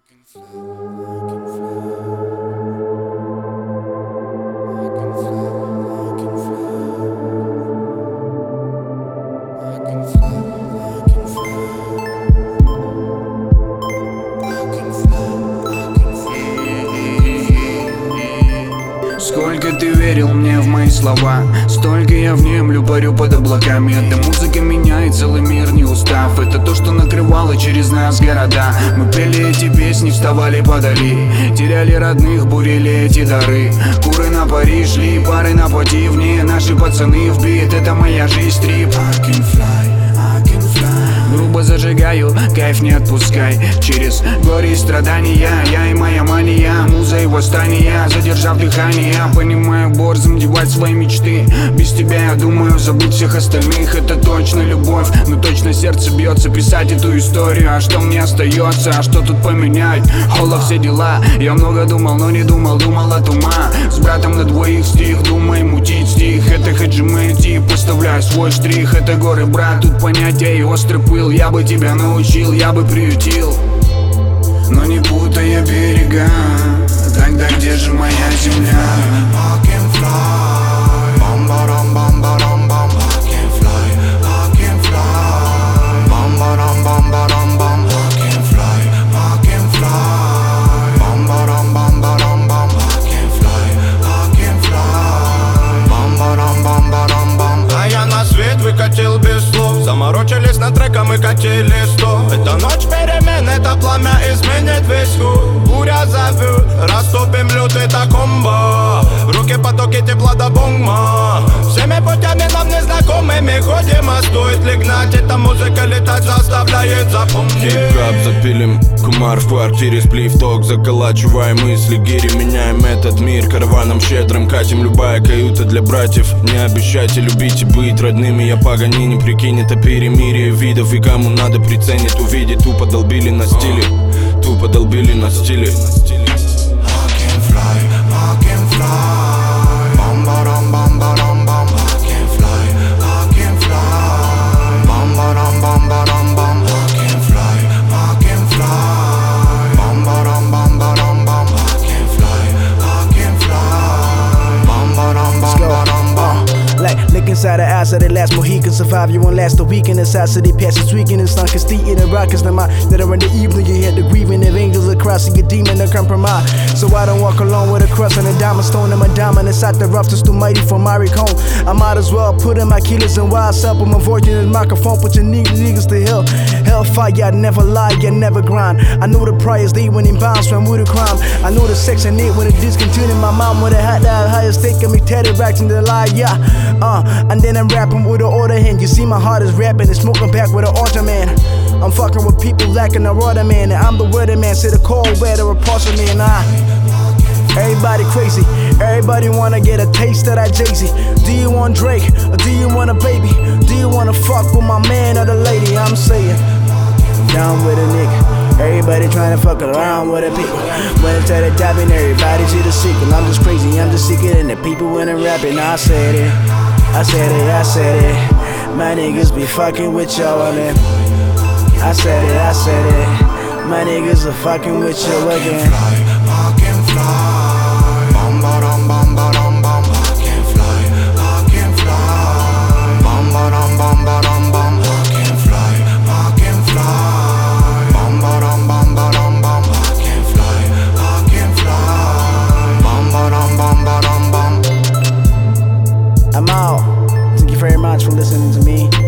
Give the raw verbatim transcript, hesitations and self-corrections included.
can fly, I can fly. I can fly, I can fly. I can fly, I can fly. I can fly, I can fly. Сколько ты верил мне в мои слова, столько я внемлю, парю под облаками. Эта музыка меняет целый мир, не устав. Это то, что накрывало через нас города. Мы пели эти песни, вставали подали, теряли родных, бурили эти дары. Куры на пари шли, пары на пути вне. Наши пацаны в бит, это моя жизнь, стрип. I can fly, I can fly. Грубо зажигаю, кайф не отпускай. Через горе и страдания, я и моя мания, муза и восстание. Задержав дыхание, понимаю борзом девать свои мечты. Без тебя я думаю забыть всех остальных. Это точно любовь, но точно сердце бьется писать эту историю. А что мне остается, а что тут поменять? Холла, все дела, я много думал, но не думал, думал от ума. С братом на двоих стих, думай мутить стих. Это хаджимэти, поставляю свой штрих. Это горы, брат, тут понятия и острый пыл. Я бы тебя научил, я бы приютил, но не путая берега. Тогда где же моя земля? I can fly. Bam baram bam baram bam. I can fly. I can fly. Bam baram bam baram bam. I can fly. I can fly. Bam baram bam baram bam. I can fly. I can fly. Bam baram bam baram bam. А я на свет выкатил без слов. Заморочились на треком и катили сто. Это ночь перемен, это пламя изменит весь хуй. Буря зовет, растопим лед, это комбо. В руке потоки тепла до бомба. Всеми путями нам незнакомыми ходим. А стоит ли гнать, эта музыка летать заставляет запомнить. Хип-хап запилим, кумар в квартире, сплив ток, заколачиваем мысли, гири, меняем этот мир. Караваном щедрым катим, любая каюта для братьев. Не обещайте любить и быть родными, я Паганини, прикинь, это перемирие видов. И кому надо приценит, увидеть, тупо долбили на стиле, тупо долбили на стиле. I can fly. I can fly. Bam baram bam baram bam. I can fly. I can fly. Bam baram bam baram bam. I can fly. I can fly. Bam baram bam baram bam. I can fly. I can fly. Bam baram bam baram bam. Like, look inside the eyes of the last Mohican. Survive, you won't last a week in the size of the passage weekend. It's not stealing the rockets, the mind that are in the evening. You hear the grieving of angels across your demon to compromise. So I don't walk alone with a cross and a diamond stone. And my diamond inside the rough, just too mighty for my recon. I might as well put in my killers and wild self. With my voice in the microphone, put your niggas to hell. Hellfire, I never lie, I never grind. I know the priors, they when in bounds, swam with a crime. I know the sex and it when it discontinued. My mom with a hat that higher stake of me, tatted racks in the lie, yeah. Uh, and then I'm rapping with an order hand. You see my heart is rapping and smoking back with an altar man. I'm fucking with people lacking a rudder man. And I'm the weather man, say the cold weather a parcel me and I. Everybody crazy, everybody wanna get a taste of that Jay-Z. Do you want Drake, or do you want a baby? Do you wanna fuck with my man or the lady? I'm saying, down with a nigga. Everybody tryna fuck around with the people. When it's at the top and everybody see the sequel. I'm just crazy, I'm just sicker than the people when I'm rapping. I said it, I said it, I said it. My niggas be fucking with y'all, man. I said it, I said it. My niggas are fucking with you again. I can fly. Bam baram bam baram bam. I can fly. I can fly. Bam baram bam baram bam. I can fly. I can fly. Bam baram bam baram bam. I can fly. I can fly. Bam baram bam baram bam. I'm out. Thank you very much for listening to me.